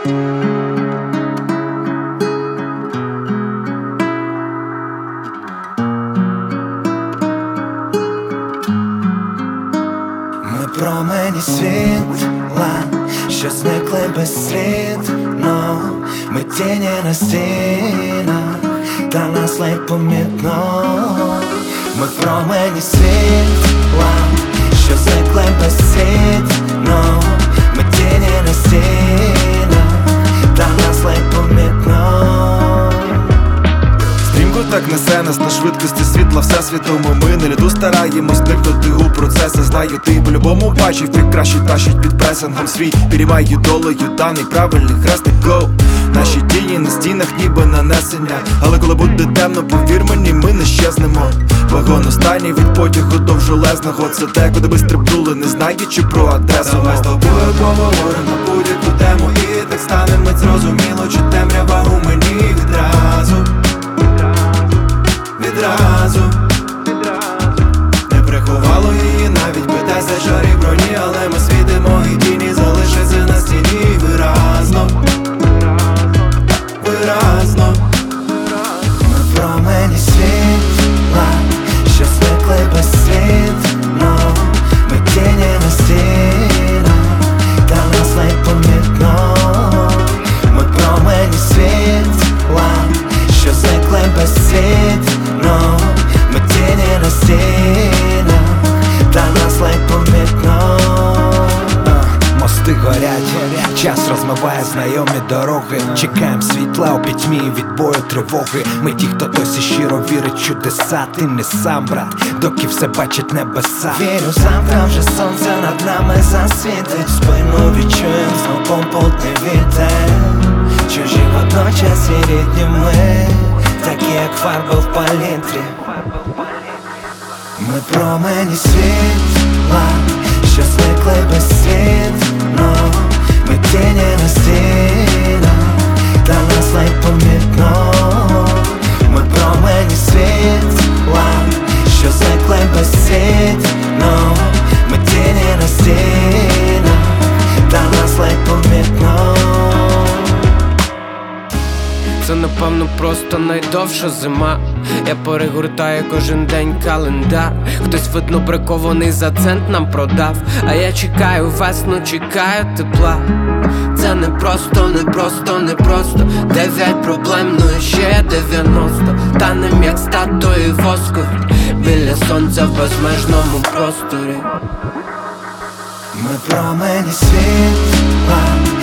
Ми промені світла, що зникли безслідно. Ми тіні на стінах, та нас ледь помітно. Ми промені світла, що зникли безслідно. Ми тіні на стінах, та нас ледь помітно. Стрімко так несе нас на швидкості світла всесвітому. Ми на льоду стараємось вникнути у процеси. Знаю, ти по-любому бачив, як краще тащить під пресингом свій. Переймаю долею даний правильний хрестик, гоу. Наші тіні на стінах ніби нанесення. Але коли буде темно, повір мені, ми не щезнемо. Вагон останній від потягу довжелезного. Це те, куди би стрибнули, не знаючи про адресу. Ми з тобою поговоримо на будь-яку тему. І так стане мить зрозуміло, чи темрява у мені відразу. Не приховало її навіть бите за жарі броні. Але ми світимо і тіні залишаться на стіні. Виразно, виразно. Ми промені світла, що зникли безслідно. Ми тіні на стінах, та нас ледь помітно. Ми промені світла, що зникли безслідно. Ми тіні на стінах, та нас ледь помітно. Мости горять, час розмиває знайомі дороги. Чекаєм світла у пітьмі від бою тривоги. Ми ті, хто досі щиро вірить в чудеса. Ти не сам, брат, доки все бачить небеса. Вірю, завтра вже сонце над нами засвітить. В спину відчуєм знов попутний вітер. Чужі водночас і рідні ми, такі як фарби в палітрі. Ми промені світла, що зникли безслідно. Ми тіні на стінах, та нас ледь помітно. Ми промені світла, що зникли безслідно. Ми тіні на стінах, та нас ледь помітно. Це напевно просто найдовша зима. Я перегортаю кожен день календар. Хтось видно бракований за цент нам продав. А я чекаю весну, чекаю тепла. Це не просто, не просто, не просто. 9 проблем, ну і ще 90. Танем як статуї воскові біля сонця в безмежному просторі. Ми промені світла,